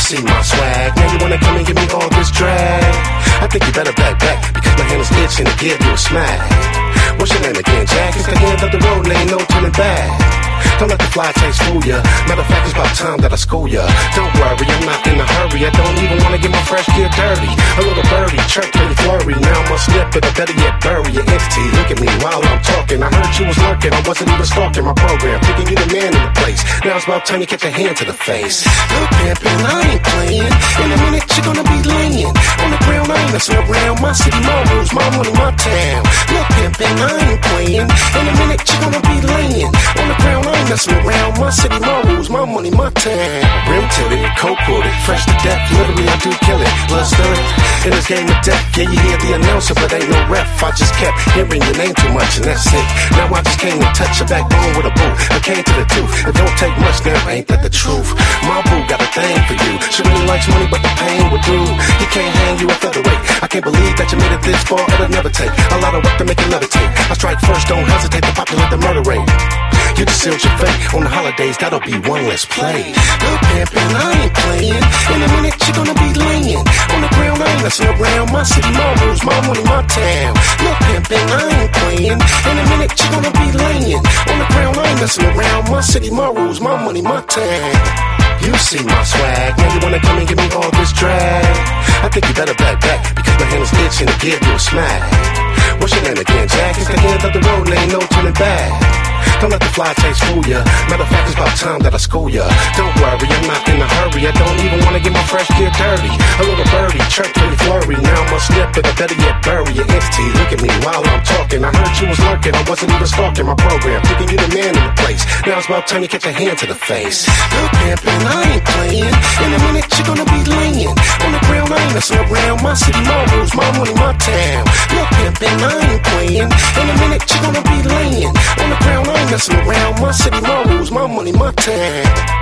see my swag, now you wanna come and give me all this drag. I think you better back, because my hand is itching to give you a smack. What's your name again, Jack? It's the end of the road and ain't no turning back. Don't let the fly taste fool ya. Matter of fact, it's about time that I school ya. Don't worry, I'm not in a hurry. I don't even wanna get my fresh gear dirty. A little birdie, chirp, pretty flurry. Now I'm gonna slip it, or better yet, bury your entity. Look at me while I'm talking. I heard you was lurking, I wasn't even stalking my program. Thinking you the man in the place. Now it's about time you get your hand to the face. Look, pimpin', I ain't playing. In a minute, you're gonna be laying on the ground. I ain't messing around. My city, my rules, my money, my town. Look, pimpin', I ain't playing. In a minute, you're gonna be laying on the ground. I ain't messing around. My city, my rules, my money, my town. Rim tilted, coke coated, fresh to death. Literally, I do kill it. Blood stirred in this game of death. Yeah, you hear the announcer, but ain't no ref. I just kept hearing your name too much, and that's it. Now I just came to touch your backbone with a boot. I came to the tooth. It don't take much now, ain't that the truth? My boo got a thing for you. She really likes money, but the pain would do. You can't hang you a featherweight. I can't believe that you made it this far. It'll never take a lot of work to make it levitate. I strike first, don't hesitate to populate the murder rate. You just sealed your fate. On the holidays, that'll be one less play. Look, pimpin', I ain't playing. In a minute, you're gonna be laying on the ground. I ain't messing around. My city, my rules, my money, my town. Look, pimpin', I ain't playing. In a minute, you're gonna be laying on the ground. I ain't messing around. My city, my rules, my money, my town. You see my swag, now you wanna come and give me all this drag. I think you better back, because my hand is itching to give you a smack. What's your name again, Jack? It's the end of the road and ain't no turning back. Don't let the fly taste fool ya. Matter of fact, it's about time that I school ya. Don't worry, I'm not in a hurry. I don't even wanna get my fresh gear dirty. A little birdie, chirp, pretty flurry. Now I'm gonna slip it, or better yet, bury your entity. Look at me while I'm talking. I heard you was lurking, I wasn't even stalking my program. Thinking you the man in the place. Now it's about time you get your hand to the face. Look, pimpin', I ain't playing. In a minute, you're gonna be laying on the ground. I ain't messing around. My city, my rules, my money, my town. Look, pimpin', I ain't playing. In a minute, you're gonna be laying on the ground. I ain't messing around. My city, my rules, my money, my town.